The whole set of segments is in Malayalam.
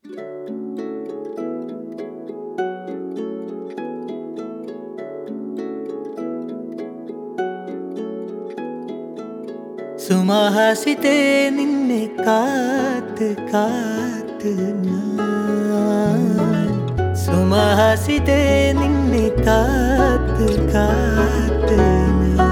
സുമഹാസിതേ നിന്നെ കാത്ത് കാത്ത് ഞാൻ സുമഹാസിതേ നിന്നെ കാത്ത് കാത്ത് ഞാൻ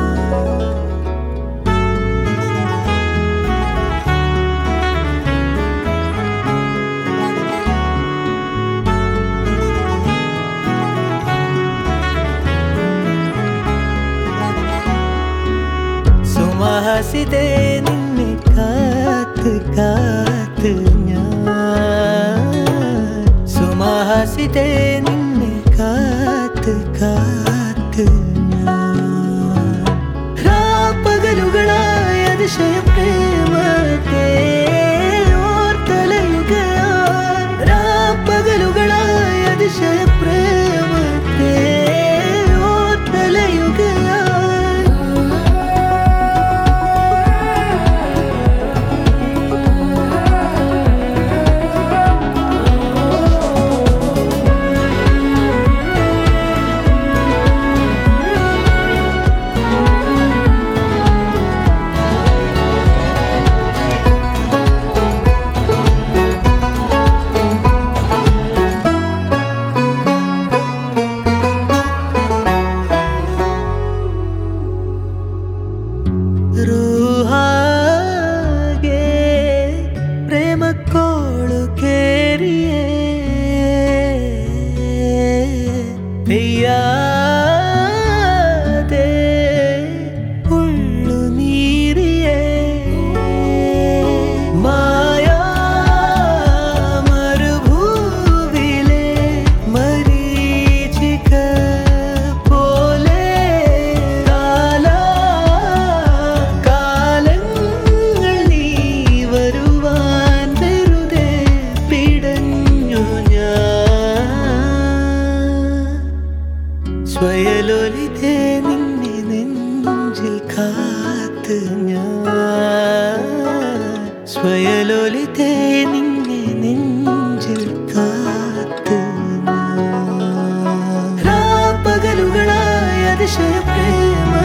സുമഹാസിതേ നിന്നെ കാത്ത് കാത്ത് ഞാൻ സുമഹാസിതേ നിന്നെ കാത്ത് കാത്ത് ഞാൻ രാപ്പകലുകളായ അതിശയ പ്രേമത്തെ ഓർത്തലയുകയാൻ രാപ്പകലുകളായ അതിശയ പ്രേമത്തെ ഓർത്തലയുകയാൻ ರೂಹಾಗೆ ಪ್ರೇಮ ಕೋಳು ಕೇರಿಯೇ പെയ്യാതെ ഉള്ളു നീരിയേ മായാ മരുഭൂവിലെ മരീചിക പോലെ കാലങ്ങൾ നീ വരുവാൻ വെറുതെ പിടഞ്ഞു ഞാൻ സ്വയലൊലിതേ നിന്നെ നെഞ്ചിൽ കാത്ത് ഞാൻ സ്വയലൊലിതേ നിന്നെ നെഞ്ചിൽ കാത്ത് ഞാൻ രാപ്പകലുകളായ അതിശയ പ്രേമ